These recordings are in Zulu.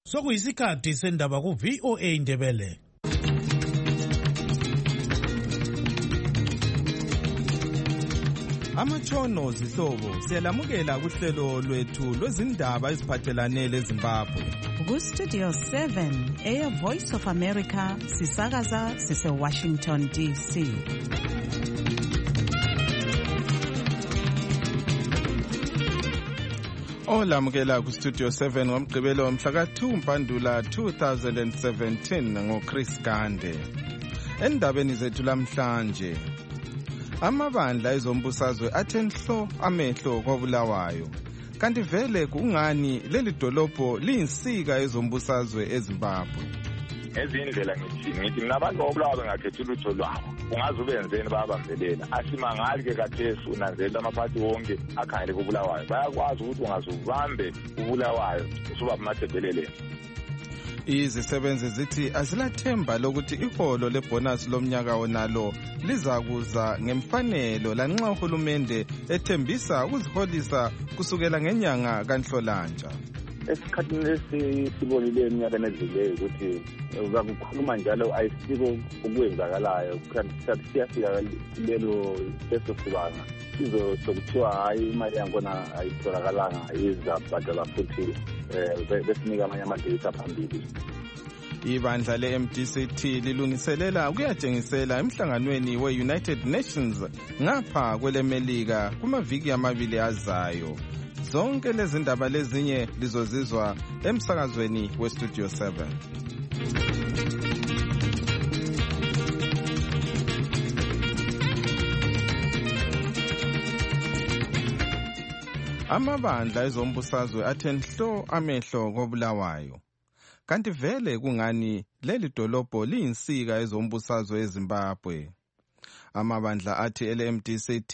Sokuyisikhathi sendaba ku VOA Indebele. Amatshono zihlobo siyalamukela kuhlelo lwethu lwezindaba eziphathelane leZimbabwe. Ku Studio 7 Air Voice of America sisakaza sise Washington DC. Olamukela ku Studio 7 ngomgqibelo mhla ka-2 Mpandula 2017 ngoChris Gande. Endabeni zethu lamhlanje, amabandla ezombusazwe athenhlo amehlo koBulawayo. Kanti vele kungani leli dolobho liyinsika ezombusazwe eZimbabwe? Ezindlela ngithi nabantu boBulawayo bengakhethi ulutho lwabo. Ungaze ubenzeni babambelela. Asimangali ke kathesi unanzela amaphathi wonke akhangele koBulawayo. Bayakwazi ukuthi ungaze ubambe uBulawayo usuba bumathebelele. Izisebenzi zithi azilathemba lokuthi iholo lebonus lomnyaka wonalo lizakuza ngemfanelo lanxa uhulumende ethembisa ukuziholisa kusukela ngenyanga kaNhlolanja. Esikhathini lesibonile eminyakeni edluleyo ukuthi uzakukhuluma njalo ayisiko ukwenzakalayo kanti siyafika leso sibanga sizokuthiwa hayi imali yakhona ayitholakalanga izabhadala futhi besinika amanye amadate aphambili. Ibandla le-MDCT lilungiselela ukuyatshengisela emhlanganweni we-United Nations ngapha kwelemelika kumaviki amabili azayo. Zonke lezi ndaba lezinye lizozizwa emsakazweni weStudio 7. Amabandla ezombusazwe athenhlo amehlo koBulawayo. Kanti vele kungani leli dolobho liyinsika ezombusazwe eZimbabwe? Amabandla athi LMDCT,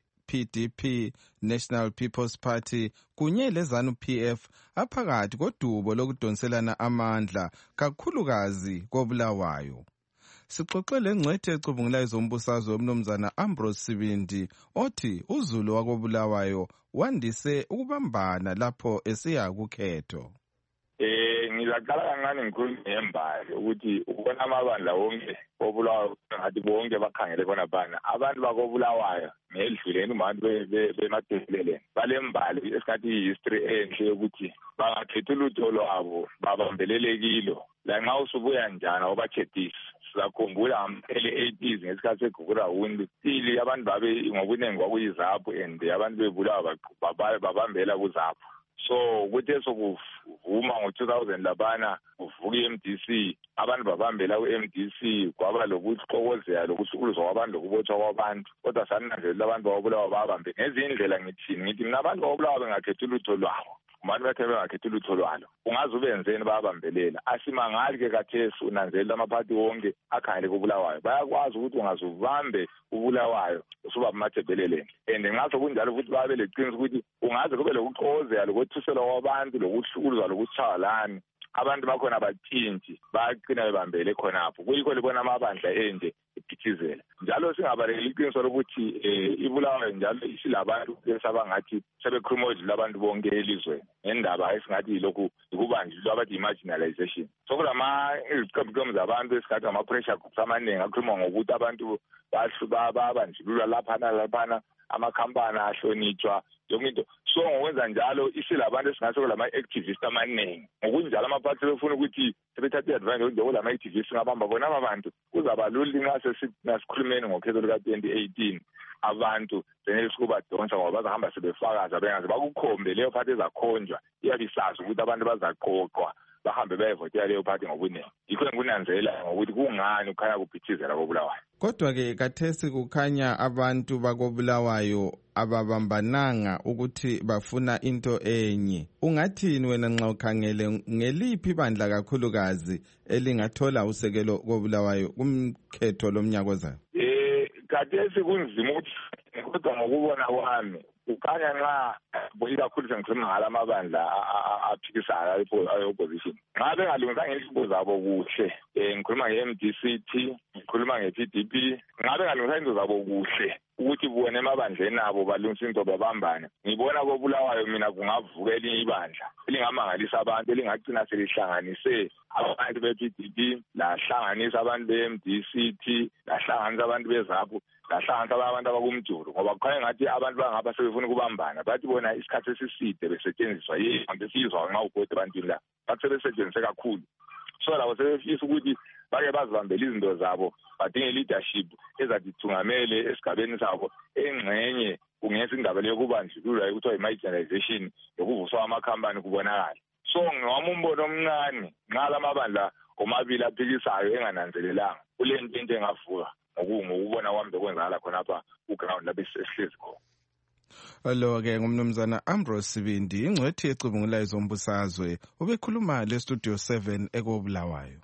PDP, National People's Party kunye leZANU-PF aphakathi kodubo lokudonselana amandla kakhulukazi koBulawayo. Sixoxe lengcwethe ecubungula ezombusazwe umnumzana Ambrose Sibindi othi uZulu wakoBulawayo wandise ukubambana lapho esiya kukhetho. Ngizaqala kancane ngikhulume ngembali ukuthi ubona amabandla wonke oBulawayo ngathi bonke bakhangele khona bana abantu bakoBulawayo ngedluleni umuntu bemadeleleni balembali esikhathi history enhle ukuthi bangakhethi ulutho lwabo babambelelekilo la nxa usubuya njana obakhethisi. Sizakhumbula early 80s ngesikhathi segugura wundi sili abantu babe ngobuningi kwakuyiZAPU and abantu beBulawayo babambela kuZAPU. So kuthe sokuvuma ngo-2000 labana uvuka i-MDC abantu babambela ku-MDC kwaba lokuxokozela lokusukuluzwa kwabantu lokubotshwa kwabantu kodwa saninanzelela abantu bakoBulawayo babambe ngezindlela ngithi mina abantu bakoBulawayo bengakhethi ulutho lwabo umuntu bethe bengakhethi ulutho lwalo ungaze ubenzeni babambelela. Asimangali ke kathesi unanzelela amaphathi wonke akhangele koBulawayo. Bayakwazi ukuthi ungaze ubambe uBulawayo usuba bumathebeleleni and ngaso kunjalo futhi babe leqiniso ukuthi ungaze kube lokuxokozela lokwethuselwa kwabantu lokuhlukuluzwa lokuchayalana abantu bakhona bathinti baqina bebambele khonapho kuyikho libona amabandla enje iphithizela njalo singabalekela iqiniso lokuthi iBulawayo njalo isilabantu esabangathi sebekhuluma labantu bonke elizweni ngendaba esingathi lokhu ukubanjulwa abathi marginalization. So kulama iziqembu zabantu esikhathi ama-pressure groups amaningi akhuluma ngokuthi abantu babanjululwa laphana amakhampani ahlonitshwa yonke into. So ngokwenza njalo isilabantu esingathi kulama-activists amaningi ngokunjalo amaphathi befuna ukuthi sebethathe advantage njengoba lama-activists ngabamba bona abantu kuzaba lula nxa sesikhulumeni ngokhetho luka-2018 abantu senesukubadonsa ngoba bazahamba sebefakaza bengaze bakukhombe leyo phathi ezakhonjwa iyabe isazi ukuthi abantu bazaqoqwa bahambe bayevotela leyo phathi ngobuningi. Yikho ngikunanzela ngokuthi kungani kukhanya kuphithizela koBulawayo. Kodwa-ke kathesi kukhanya abantu bakoBulawayo ababambananga ukuthi bafuna into enye. Ungathini wena nxa ukhangele ngeliphi bandla kakhulukazi elingathola usekelo koBulawayo kumkhetho lomnyaka ozayo? Kathesi kunzima ukuthi kodwa ngokubona kwami ukhanya nxa ikakhulu sengikhuluma ngala amabandla aphikisayo ayo-opposition nxa bengalungisanga inhlobo zabo kuhle ngikhuluma nge-MDCT ngikhuluma nge-PDP nxa bengalungisanga into zabo kuhle ukuthi bona emabandleni abo balungisa into babambane. Ngibona koBulawayo mina kungavuka elinye ibandla elingamangalisa abantu elingagcina selihlanganise abantu be-PDP, lahlanganisa abantu be-MDCT, lahlanganisa abantu beZAPU, lahlanganisa abantu abakumjulu, ngoba kukhanya ngathi abantu bangapha sebefuna ukubambana. Bathi bona isikhathi esiside besetshenziswa yinto esiyizwa nxa ubhode ebantwini la, bathi sebesetshenziswe kakhulu. So labo sebefisa ukuthi bake bazibambele izinto zabo, badinge leadership ezadithungamele esigabeni sabo engxenye kungesa indaba yokubandlulula ekuthiwa i-marginalization yokuvuswa amakhampani kubonakala. So ngewami umbono omncane nxa lamabandla omabili aphikisayo engananzelelanga kule nto engavuka ngokubona kwami bekwenzakala khonapha ku-ground lapho esihlezi khona. Lo-ke ngumnumzana Ambrose Sibindi, ingcwethi ecubungulayo zombusazwe, ubekhuluma le-Studio 7 ekoBulawayo.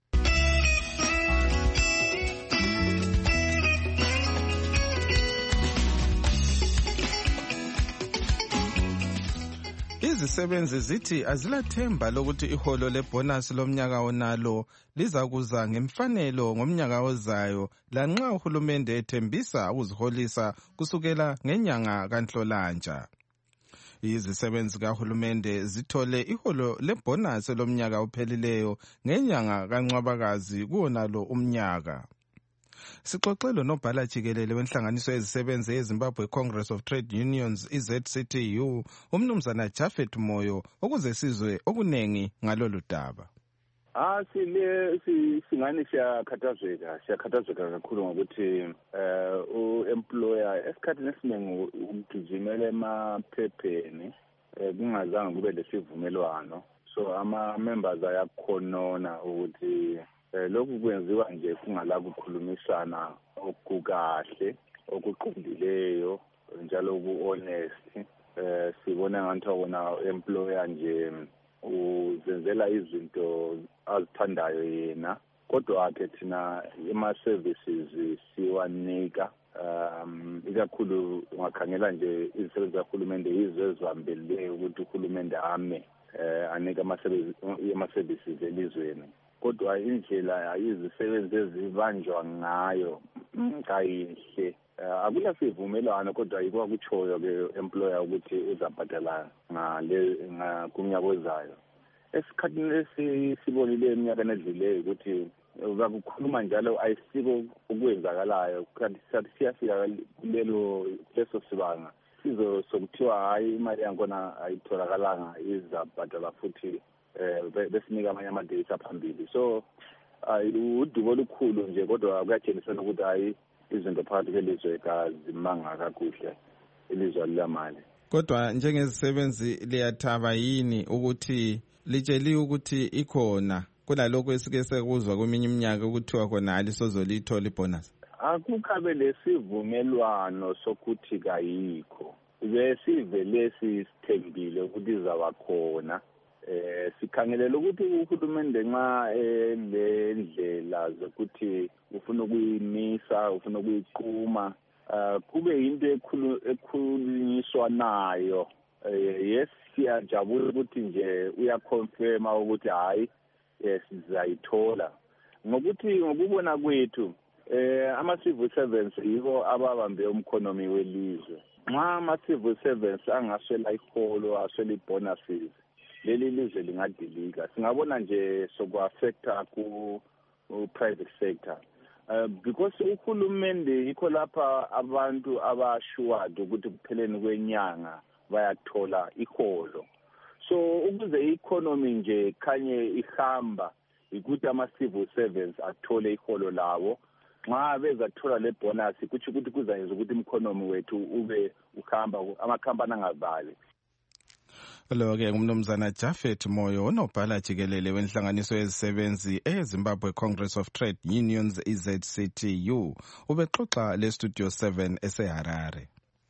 Izisebenzi zithi azilathemba lokuthi iholo lebonasi lomnyaka onalo lizakuza ngemfanelo ngomnyaka ozayo lanxa uhulumende ethembisa ukuziholisa kusukela ngenyanga kaNhlolanja. Izisebenzi kahulumende zithole iholo lebonasi lomnyaka ophelileyo ngenyanga kaNcwabakazi kuwonalo umnyaka. Sixoxelo nobhala jikelele wenhlanganiso yezisebenzi eZimbabwe Congress of Trade Unions ZCTU umnumzana Japhet Moyo ukuze sizwe okunengi ngalolu daba. Singani siyakhathazeka kakhulu ngokuthi u-employer esikhathini esiningi ugijimele emaphepheni kungazange kube lesivumelwano. So ama-members ayakhonona ukuthi lokhu kwenziwa nje kungala kukhulumisana okukahle okuqondileyo njalo ku-honest. Sibona ngathi wona employer nje uzenzela izinto azithandayo yena, kodwa ke thina ama-services siwanika ikakhulu ungakhangela nje izisebenzi zahulumende yizo ezihambeleyo ukuthi uhulumende anike ama-services elizweni. Kodwa indlela izisebenzi ezibanjwa ngayo kayihle. Akula sivumelwano kodwa yikho kutshoyo ke employer ukuthi uzabhadala kumnyaka ozayo. Esikhathini sibonile eminyakeni edluleyo ukuthi bakukhuluma njalo ayisiko ukwenzakalayo, kanti siyafika leso sibanga sokuthiwa hayi imali yakhona ayitholakalanga izabhadala futhi besinika amanye ama-days aphambili. So udubo olukhulu nje kodwa kuyatshengisela ukuthi hayi izinto phakathi kwelizwe kazimanga kakuhle ilizwe lilamali. Kodwa njengezisebenzi liyathaba yini ukuthi litsheliwe ukuthi ikhona kunalokho esike sekuzwa kweminye iminyaka ukuthiwa khona alisozolithola ibonus? Akukhabe lesivumelwano sokuthi kayikho. Besivele sithembile ukuthi izaba khona. Sikhangelela ukuthi uhulumende nxa lendlela zokuthi ufuna ukuyimisa, ufuna ukuyiqhuma, kube yinto ekhulunyiswa nayo. Yes, siyajabula ukuthi nje uyaconfirma ukuthi hayi sizayithola. Ngokuthi ngokubona kwethu ama-civil servants yibo ababambe umkhonomi welizwe. Nxa ama-civil servants angaswela iholo, aswela i-bonuses, leli lizwe lingadilika. Singabona nje soku-affecta ku-private sector. Because uhulumende yikho lapha abantu abashuwad ukuthi kupheleni kwenyanga bayathola iholo. So ukuze i-economy nje khanye ihamba ukuthi ama-civil servants athole iholo lawo. Nxa bezathola le bonus kuthi kuzayenza ukuthi umkhonomi wethu ube uhamba, amakhampani angavali. Lo-ke ngumnumzana Japhet Moyo onobhala jikelele wenhlanganiso yezisebenzi eZimbabwe Congress of Trade Unions ZCTU ubexoxa le-Studio 7 eseHarare.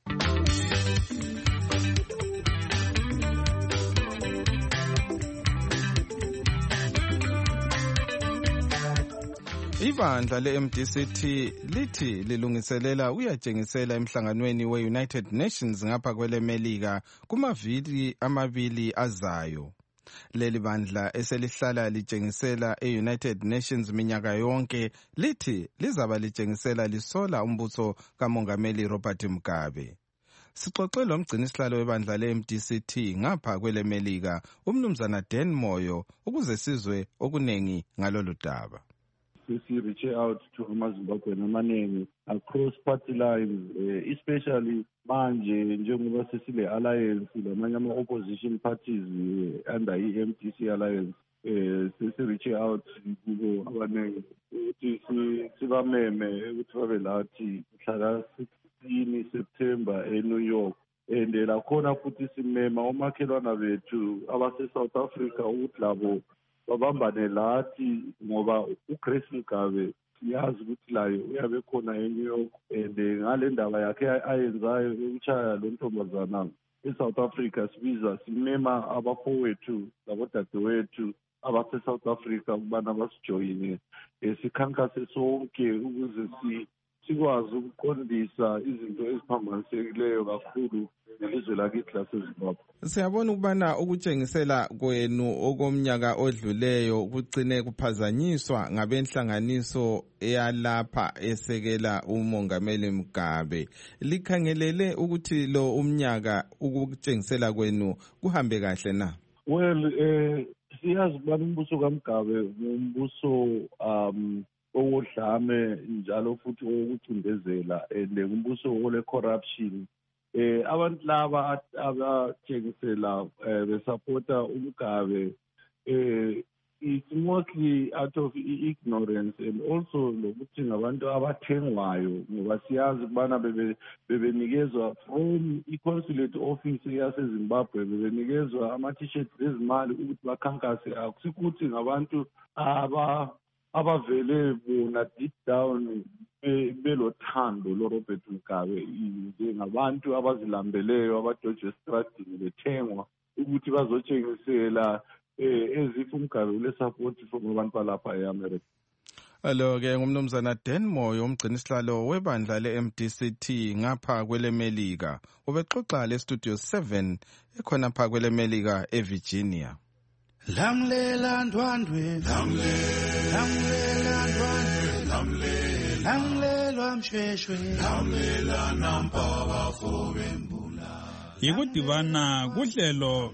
Ibandla le-MDCT lithi lilungiselela uyatshengisela emhlanganweni we-United Nations ngapha kweleMelika kumavili amabili azayo. Leli bandla eselihlala litshengisela e-United Nations minyaka yonke lithi lizaba litshengisela lisola umbuso kaMongameli Robert Mugabe. Sixoxe lomgcinisihlalo webandla le-MDCT ngapha kweleMelika umnumzana Dan Moyo ukuze sizwe okunengi ngalolu daba. Reach out to amaZimbabwean amaningi across party lines, especially manje njengoba sesile alliance lamanye ama-opposition parties under i-MDC alliance. Reach out kubo abaningi ukuthi sibameme ukuthi babe lathi mhla 16 September eNew York. And lakhona futhi simema omakhelwana bethu abase-South Africa ukuthi labo babambane lathi ngoba uGrace Mugabe siyazi ukuthi layo uyabe khona eNew York, and ngale ndaba yakhe ayenzayo ukuchaya lo ntombazana eSouth Africa sibiza simema abafowethu labodadewethu abase-South Africa ukubana basijoyine sikhankase sonke ukuze sikwazi ukuqondisa izinto eziphambanisekileyo kakhulu nelizwe lakithi laseZimbabwe. Siyabona ukubana ukutshengisela kwenu okomnyaka odluleyo kugcine kuphazanyiswa ngabenhlanganiso eyalapha esekela uMongameli Mugabe. Likhangelele ukuthi lo umnyaka ukutshengisela kwenu kuhambe kahle na? Well, siyazi ukubana umbuso kaMugabe umbuso owodlame njalo futhi owokucindezela and umbuso ole-corruption. Abantu laba abatshengisela besupporta uMugabe it's mostly out of ignorance and also lokuthi ngabantu abathengwayo ngoba siyazi ukubana bebenikezwa from i-consulate office yaseZimbabwe bebenikezwa ama-t-shirt ezimali ukuthi bakhankase. Akusikuthi ngabantu abavele bona deep down belothando loRobert Mugabe ngabantu abazilambeleyo abadoje estradini bethengwa ukuthi bazotshengisela ezifo Mugabe ule-support from abantu balapha e-America. Alo-ke ngumnumzana Dan Moyo umgcinisihlalo webandla le-MDCT ngapha kweleMelika ubexoxa le-Studio 7 ekhona pha kweleMelika eVirginia. Lamlela ndwandwe, lamlela ndwandwe, lamlelwa mshweshwe, lamlela nampaba fobembula. Yikudibana kuhlelo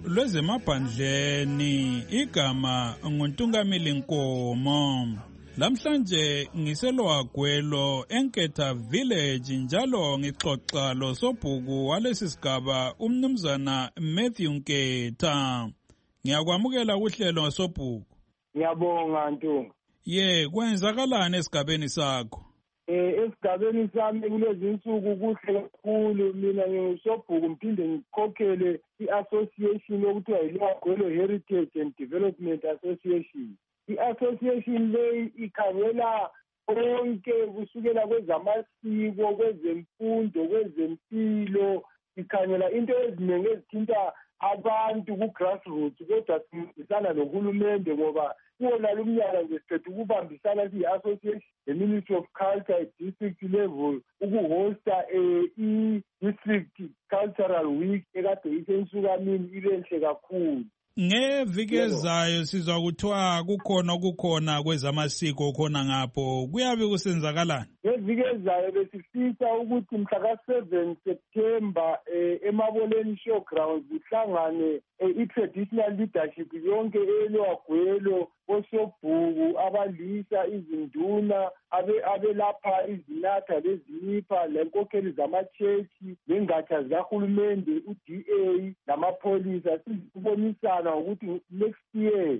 lwezemaphandleni igama nguNtungamili Nkomo. Lamhlanje ngiselwagwelo eNketha Village njalo ngixoxa losobhuku walesisigaba umnumzana Matthew Nketha. Ngiyakwamukela kuhlelo sobhuku. Ngiyabonga Ntunga. Kwenzakalani esigabeni sakho? Esigabeni sami kulezi insuku kuhle kakhulu. Mina ngisobhuku ngiphinde ngikhokhele i-association okuthiwa yiLwagwelo Heritage and Development Association. I-association leyi ikhangela konke kusukela kwezamasiko, kwezemfundo, kwezempilo, ikhangela into eziningi ezithinta abantu ku-grassroots, kodwa sibambisana nohulumende ngoba kuwona lumnyaka nje siqeda ukubambisana siyi-association le-Ministry of Culture district level ukuhosta i-district cultural week ekade isensukamini ibenhle kakhulu. Ngeviki ezayo sizwa kuthiwa kukhona kwezamasiko khona ngapho kuyabe kusenzakalani? Ngeviki ezayo besifisa ukuthi mhla ka-7 September eMaboleni Showgrounds kuhlangane i-traditional leadership yonke eLwagwelo, osobhuku, abalisa, izinduna, abelapha izinatha lezinipha, lenkokheli zama-chechi, lengatsha zikahulumende, u-DA namapholisa. Sizibonisana ukuthi next year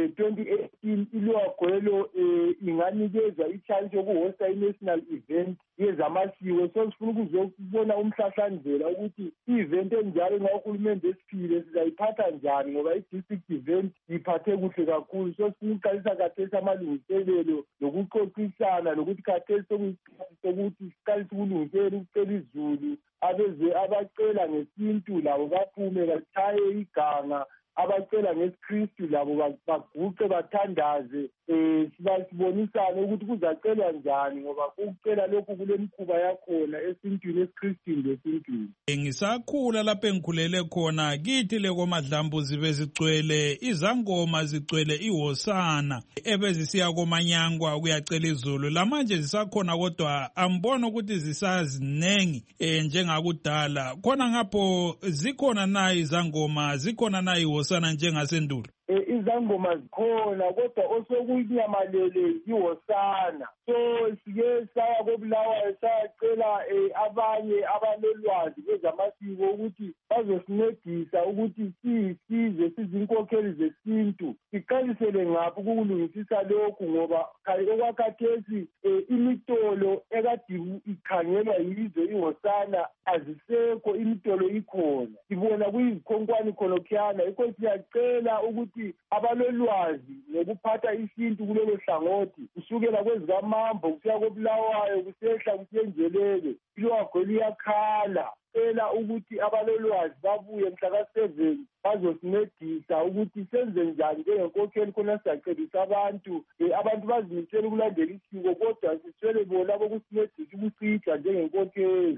2018 iLwagwelo inganikezwa i-chance yokuhosta i-national event yezamasiko. So sifuna ukuzobona umhlahlandlela ukuthi i-event enjalo nxa uhulumende esiphile sizayiphatha njani ngoba i-district event iphathe kuhle kakhulu. So sifuna ukuqalisa khathesi amalungiselelo nokuxoxisana nokuthi khathesi sokuyisikhathi sokuthi siqalise ukulungisela ukucela izulu abacela ngesintu labo baphume bachaye iganga abacela ngesiKristu labo baguqe bathandaze sibonisane ukuthi kuzacelwa njani ngoba ukucela lokhu kulemkhuba yakhona esintwini esiKristwini lesintwini. Ngisakhula lapho engikhulele khona kithi lekoMadlambu zibe zigcwele izangoma zigcwele ihosana ebezisiya koManyangwa kuyacela izulu lamanje zisakhona kodwa ambona ukuthi zisazinengi njengakudala khona ngapho zikhona na izangoma zikhona na ihosana njengasendulo. Izangoma zikhona kodwa osokunyamalele ihosana so sike saya koBulawayo sayacela abanye abalolwazi kwezamasiko ukuthi bazosincedisa ukuthi size sizinkokheli zesintu siqalisele ngaphi ukulungisisa lokhu ngoba okwakhathesi imitolo ekade ikhangelwa yizo ihosana azisekho imitolo ikhona sibona kuyizikhonkwane kholokhiyana yikho siyacela ukuthi abalolwazi ngokuphatha isintu kulelo hlangothi kusukela kwezikamambo kusiya koBulawayo kusehla kusiyenjelele ilwagwe liyakhala cela ukuthi abalolwazi babuye mhla ka-7 bazosincedisa ukuthi senze njani njengenkokheli khona siyacebisa abantu bazimisele ukulandela isiko kodwa siswele bona bokusincedisa ukusiga njengenkokheli.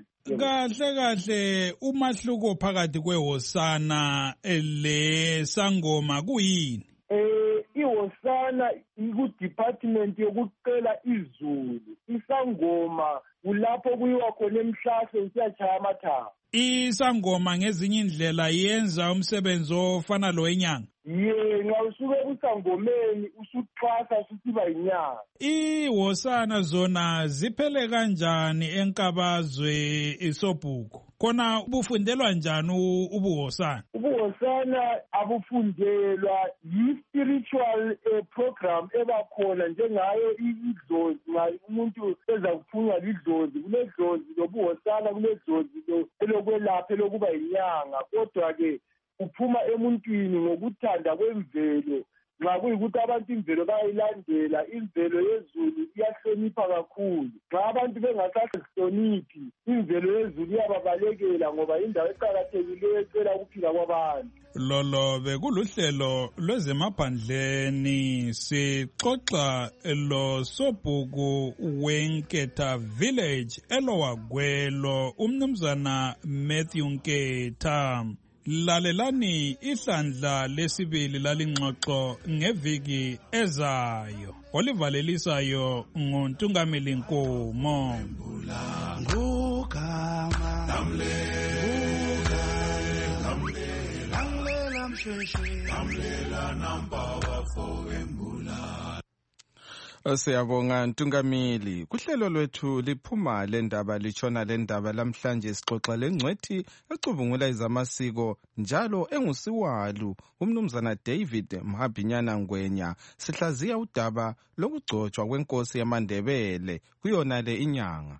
Kahle umahluko phakathi kwehosana lesangoma kuyini? Ihosana iku-department yokucela izulu, isangoma kulapho kuyiwa khona emhlahle usiyachaya amathanga. Isangoma ngezinye indlela yenza umsebenzi ofana lo wenyanga. Nxa usuke kusangomeni usuthwasa ususiba yinyanga. Ihosana zona ziphele kanjani enkabazwe isobhuku? Khona ubufundelwa njani ubuhosana? Ubuhosana abufundelwa yi-spiritual program ebakhona njengayo idlozi nxa umuntu eza kuphunywa lidlozi kuledlozi lobuhosana kuledlozi elokwelapha elokuba yinyanga kodwa-ke uphuma emuntwini ngokuthanda kwemvelo nxa kuyikuthi abantu imvelo bayayilandela imvelo yezulu iyahlonipha kakhulu nxa abantu bengasahloniphi imvelo yezulu iyababalekela ngoba indawo eqakathekileyo ecela ukuphila kwabantu. Lolo bekuluhlelo lwezemaphandleni sixoxa lo sobhuku weNketha Village elowagwelo umnumzana Matthew Nketha. Lalelani ihlandla lesibili lalingxoxo ngeviki ezayo olivalelisayo nguNtungameli Nkomo. Siyabonga Ntungameli. Kuhlelo lwethu liphuma lendaba litshona lendaba lamhlanje sixoxa lengcwethi ecubungula izamasiko njalo engusiwalu umnumzana David Mhabhinyana Ngwenya. Sihlaziya udaba lokugcotshwa kwenkosi yamaNdebele kuyona le inyanga.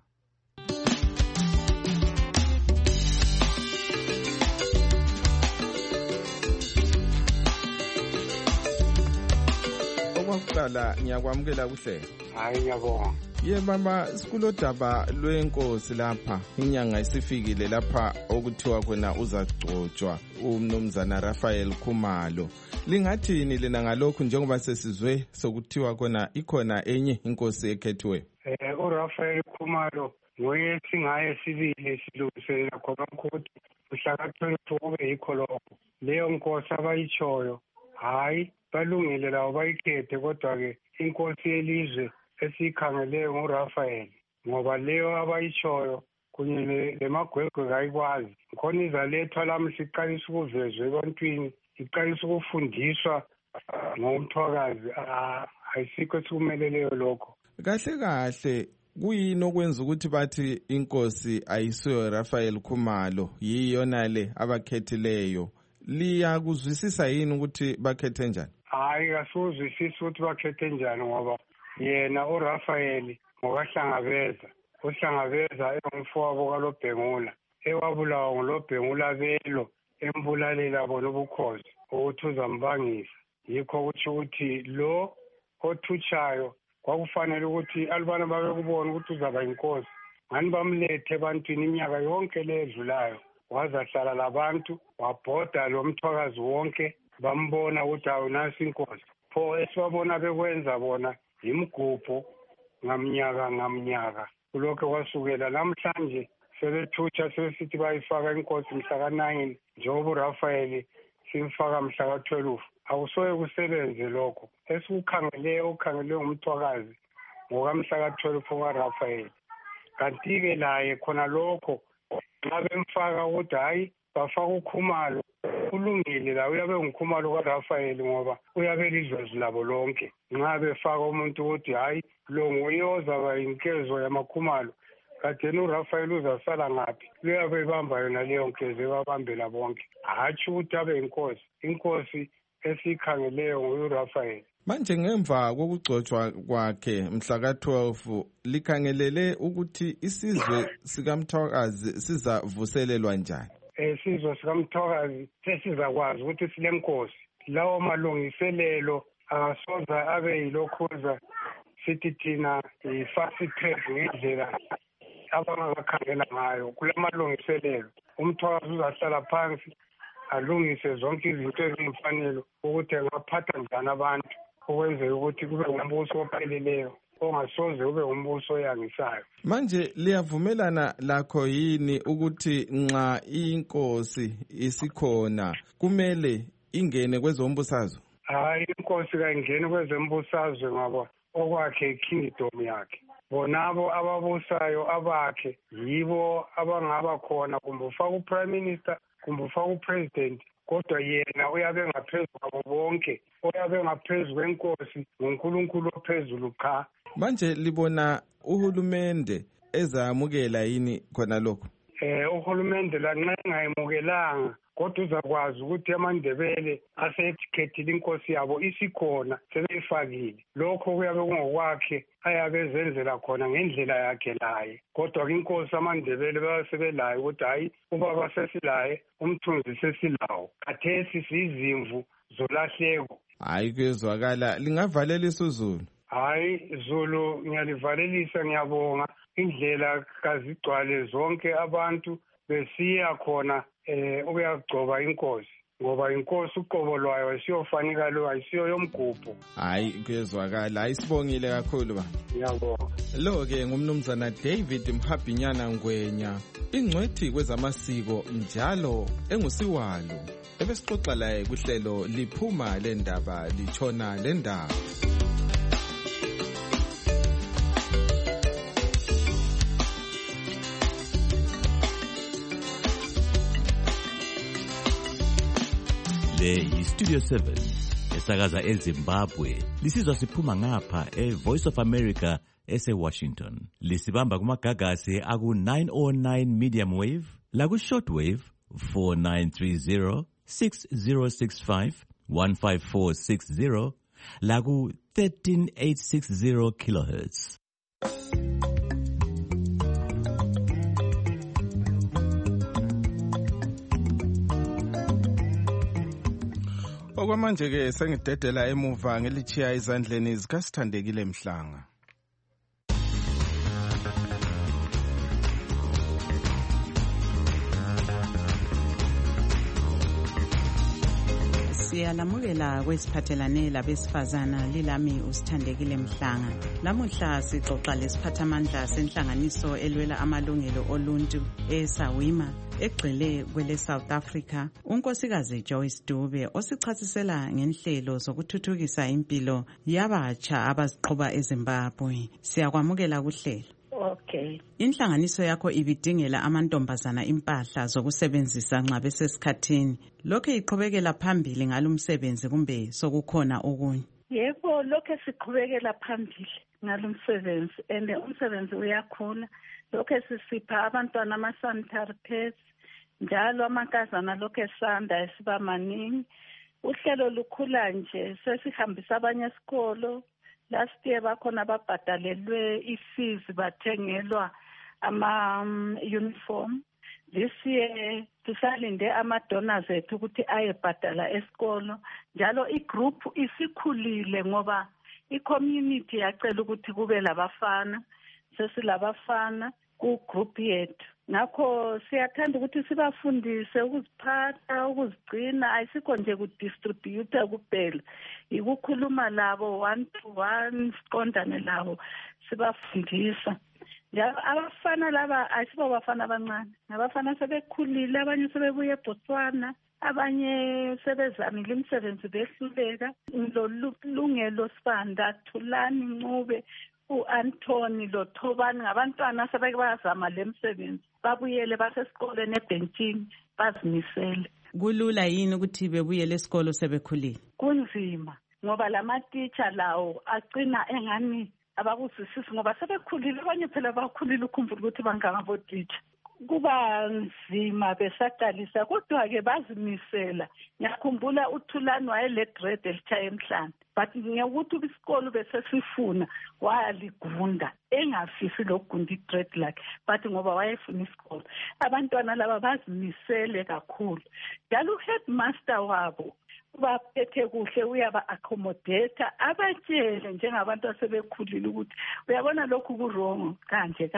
Okwakudala ngiyakwamukela kuhle. Hayi ngiyabonga. Baba sikulodaba lwenkosi lapha inyanga isifikile lapha okuthiwa khona uzagcotshwa umnumzana Raphael Khumalo. Lingathini lina ngalokhu njengoba sesizwe sokuthiwa khona ikhona enye inkosi ekhethiwe? uRaphael Khumalo nguye singaye sibili silungiselela khona ukuthi uhlakathelwe kube yikho lokho. Leyo nkosi abayitshoyo hayi balungile lawo bayikhethe kodwa-ke inkosi yelizwe esiyikhangeleyo nguRaphael ngoba leyo abayitshoyo kunye lemagwegwe kayikwazi khona izalethwa lamuhla iqalisa ukuvezwa ebantwini iqalisa ukufundiswa ngomthwakazi ayisikho esikumeleleyo lokho. Kahle kuyini okwenza ukuthi bathi inkosi ayisiyo Raphael Khumalo yiyona le abakhethileyo? Liyakuzwisisa yini ukuthi bakhethe njani? Hayi kasuzwisisi ukuthi bakhethe njani ngoba yena uRaphael ngokahlangabeza uhlangabeza engumfowabo kaLobhengula ewabulawa nguLobhengula belo embulalela bona ubukhosi ukuthi uzambangisa. Yikho ukuthi lo othutshayo kwakufanele ukuthi alubana babekubona ukuthi uzaba inkosi ngani bamlethe ebantwini iminyaka yonke ledlulayo wazahlala labantu wabhoda lo mthwakazi wonke bambona ukuthi awunasi inkosi. Pho esibabona bekwenza bona imigubho ngamnyaka kulokho kwasukela namhlanje sebethutsha sebesithi bayifaka inkosi mhla ka-9 njengoba uRafael simfaka mhla ka-12. Awusoye kusebenze lokho ukhangelwe ngumthwakazi ngokamhla ka-12 okaRafael. Kanti-ke laye khona lokho nxa bemfaka ukuthi hayi bafaka uKhumalo kulungile la uyabe nguKhumalo kaRafael ngoba uyabe lidlozi labo lonke. Nxa befaka umuntu ukuthi hayi lo nguye ozaba inkezo yamaKhumalo katheni uRafael uzasala ngaphi luyabe ibamba yona leyo nkezo ebabambela bonke hatshi ukuthi abe inkosi esikhangeleyo nguRafael. Manje ngemva kokugcotshwa kwakhe mhla ka-12 likhangelele ukuthi isizwe sikaMthwakazi sizavuselelwa njani? Isizwe sikaMthwakazi sesizakwazi ukuthi silenkosi. Lawo malungiselelo asoza abe yilokhuza sithi thina i-fast track ngendlela abangakhangela ngayo. Kulamalungiselelo uMthwakazi uzahlala phansi alungise zonke izinto ezimfanele ukuthi angaphatha njani abantu ukwenzela ukuthi kube umbuso opheleleyo ongasoze ube umbuso oyangisayo. Manje liyavumelana lakho yini ukuthi nxa inkosi isikhona kumele ingene kwezombusazwe? Hayi, inkosi kayingene kwezembusazwe ngoba okwakhe ikingdom yakhe. Bonabo ababusayo abakhe yibo abangaba khona kumbe ufaka uprime minister kumbe ufaka upresident kodwa yena uyabe ngaphezulu kwabo bonke, uyabe ngaphezu kwenkosi nguNkulunkulu ophezulu cha. Manje libona uhulumende ezamukela yini khona lokho? Uhulumende lanxa engayemukelanga kodwa uzakwazi ukuthi amaNdebele asekhethile inkosi yabo isikhona sebeyifakile. Lokho kuyabe kungokwakhe ayabe ezenzela khona ngendlela yakhe laye. Kodwa inkosi amaNdebele basebelayo ukuthi hayi ubaba sesilaye umthunzi sesilawo. Kathesi sizimvu zolahleko. Hayi kuyezwakala lingavalelisa uZulu. Hayi Zulu ngiyalivalelisa ngiyabonga indlela kazigcwale zonke abantu besiya khona ukuyagcoba inkosi ngoba inkosi uqobo lwayo ayisiyofanika lo ayisiyo yomgubho. Hayi kuyezwakala ayisibongile kakhulu ba. Ngiyabonga. Lo ke ngumnumzana David Mhabhinyana Ngwenya ingcwethi kwezamasiko njalo engusiwalo ebesixoxa laye kuhlelo liphuma lendaba litshona lendaba. Le yiStudio 7 esakaza eZimbabwe lisizwa siphuma ngapha eVoice of America eseWashington. Lisibamba kumagagasi aku-909 medium wave laku-shortwave 4930 6065 15460 laku-13860 kilohertz. Okwamanje-ke sengidedela emuva ngelichiya izandleni zikaSithandekile Mhlanga. Siyalamukela kwesiphathelane labesifazana lilami uSithandekile Mhlanga. Lamuhla sixoxa lesiphathamandla senhlanganiso elwela amalungelo oluntu eSawima egxile kwele South Africa, unkosikazi Joyce Dube osichasisela ngenhlelo zokuthuthukisa impilo yabatsha abaziqhuba eZimbabwe. Siyakwamukela kuhlelo. Okay. Inhlanganiso yakho ibidingela amantombazana impahla zokusebenzisa nxa besesikhathini. Lokho iqhubekela phambili ngalumsebenzi kumbe sokukhona okunye? Yebo, lokho siqhubekela phambili ngalumsebenzi and umsebenzi uyakhula. Lokho sisipha abantwana ama-sanitary pads njalo amankazana lokho esanda esiba maningi. Uhlelo lukhula nje sesihambisa abanye esikolo. Last year bakhona babhadalelwe i-fees bathengelwa ama-uniform. This year tusalinde ama-donors ethu ukuthi ayebhadala esikolo. Njalo i-group isikhulile ngoba i-community yacela ukuthi kube labafana. Sesilabafana ku-group yethu. Ngakho siyathanda ukuthi sibafundise ukuziphatha, ukuzigcina, ayisikho nje kudistributor kuphela. Ukukhuluma labo one to one, siqondane labo, sibafundisa. Njalo abafana laba ayisibo bafana abancane. Abafana sebekhulile, abanye sebebuye eBotswana, abanye sebezamile imisebenzi behluleka. Lolungelo Sibanda, Thulani Ncube, u-Anthony Lothobani ngabantwana sebazama lemsebenzi. Babuyele basesikoleni ebhentshini bazimisele. Kulula yini ukuthi bebuyele esikolo sebekhulile? Kunzima ngoba lama-teacher lawo agcina engani abakuzwisisi ngoba sebekhulile, abanye phela bakhulile ukhumbula ukuthi bangabotitsha. Kuba nzima besaqalisa kodwa-ke bazimisela. Ngiyakhumbula uThulani wayele grade elithaya emhlanje, but ngekuthi isikolo besesifuna wayaligunda engafisi lokugunda igrade lakhe, but ngoba wayefuna isikolo. Abantwana laba bazimisele kakhulu. Njalo uheadmaster wabo baphethe kuhle, uyaba-accommodate, abatshele njengabantu asebekhulile ukuthi uyabona lokhu ku-wrong kanje.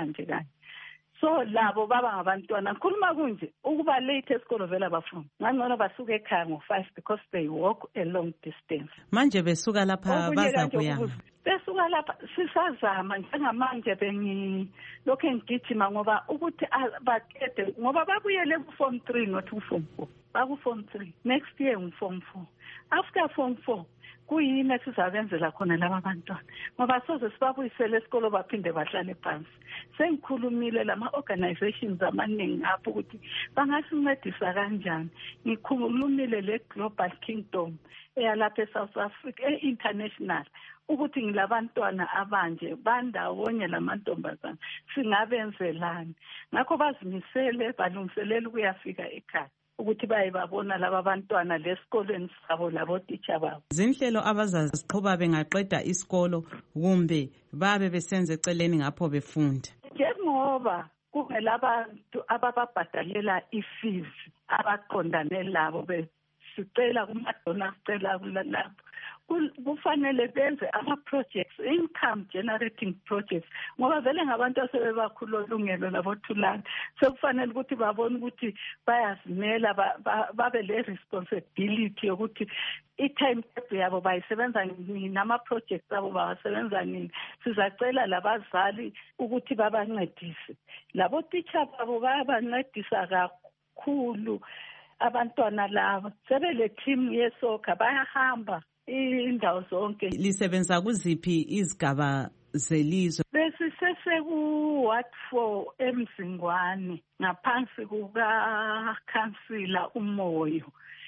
So labo baba ngabantwana khuluma kunje ukuba late esikolo vela bafuna ngangcono basuka ekhaya ngo-5 because they walk a long distance. Manje besuka lapha baza kuyanga. Besuka lapha sisazama njengamanje lokho engigijima ngoba ukuthi baqede ngoba babuyele ku-form 3 not ku-form 4. Baku-form 3 next year ngu-form 4. After form 4 kuyini esizabenzela khona laba bantwana ngoba soze sibabuyisele esikolo baphinde bahlale phansi. Sengikhulumile lama-organizations amaningi apho ukuthi bangasincedisa kanjani. Ngikhulumile le-Global Kingdom eyalapha eSouth Africa e-international ukuthi ngilabantwana abanje bandawonye lamantombazana singabenzelani. Ngakho bazimisele balungiselela ukuyafika ekhaya ukuthi bayibabona laba bantwana lesikolweni sabo labotitsha babo. Zinhlelo abazaziqhuba bengaqeda isikolo kumbe babe besenze eceleni ngapho befunda. Njengoba kungelabantu abababhadalela i-fees abaqondane labo besicela kumadona sicela kulapho kufanele benze ama-projects, income generating projects ngoba vele ngabantu asebebakhulu olungelo labothulani sekufanele ukuthi babone ukuthi bayazimela babe le-responsibility yokuthi i-timetable yabo bayisebenza nini, nama-projects abo bawasebenza nini. Sizacela labazali ukuthi babancedise, labo-teacher babo bayabancedisa kakhulu abantwana laba. Sebele team yesoka bayahamba indawo zonke. Lisebenza kuziphi izigaba zelizwe? BesisekuWard 4 eMzingwane ngaphansi kukaKhansila uMoyo.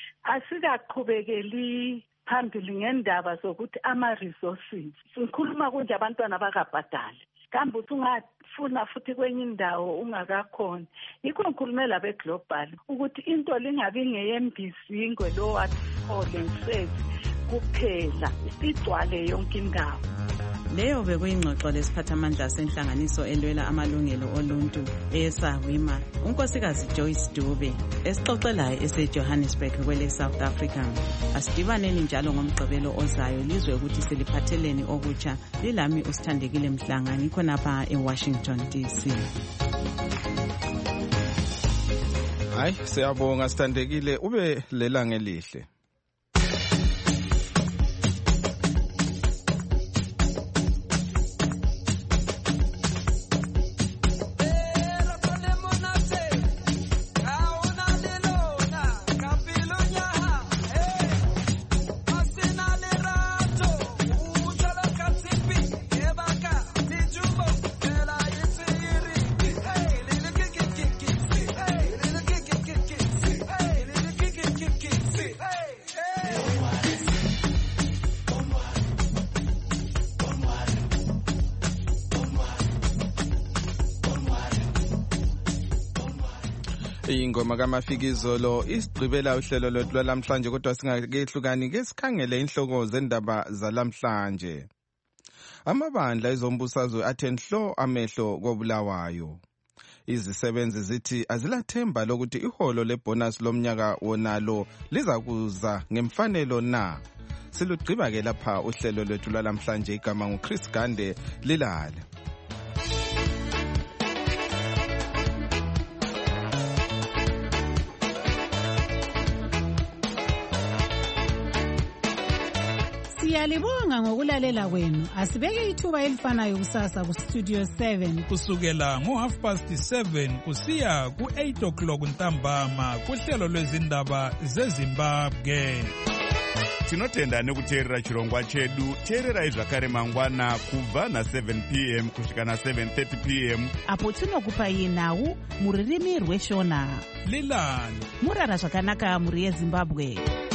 Asikaqhubekeli phambili ngendaba zokuthi ama-resources. Sikhuluma kunje abantwana bakabhadali. Kambe ungafuna futhi kwenye indawo ungakakhona. Yikho ngikhulume labe-global ukuthi into lingabi ngeyembisi ngwelo Ward 4 lengisethi kuphela igcwale yonke indawo. Leyo bekuyingxoxo lesiphathamandla senhlanganiso elwela amalungelo oluntu eSAWIMA, unkosikazi Joyce Dube, esixoxelayo eseJohannesburg kwele South Africa. Asidibaneni njalo ngomgqibelo ozayo lizwe ukuthi seliphatheleni okutsha. Lilami uSithandekile Mhlanga ngikho napha eWashington DC. Hayi siyabonga Sithandekile, ube lelanga elihle. Ingoma kaMafikizolo isigqibela uhlelo lwethu lwalamhlanje, kodwa singakehlukani ke sikhangele inhloko zendaba zalamhlanje. Amabandla ezombusazwe athe nhlo amehlo koBulawayo. Izisebenzi zithi azilathemba lokuthi iholo lebonus lomnyaka wonalo liza kuza ngemfanelo na. Silugqiba ke lapha uhlelo lwethu lwalamhlanje, igama nguChris Gande lilale. Siyalibonga ngokulalela kwenu. Asibeke ithuba elifanayo kusasa kuStudio 7 kusukela ngo7:30 kusiya ku8 ntambama kuhlelo lwezindaba zeZimbabwe. Tinotenda nekuteerera chirongwa chedu. Teererai zvakare mangwana kubva na7 p.m. kusvika na7:30 p.m. apo tinokupai nhau mururimi rweshona. Lilani murara zvakanaka muri yeZimbabwe.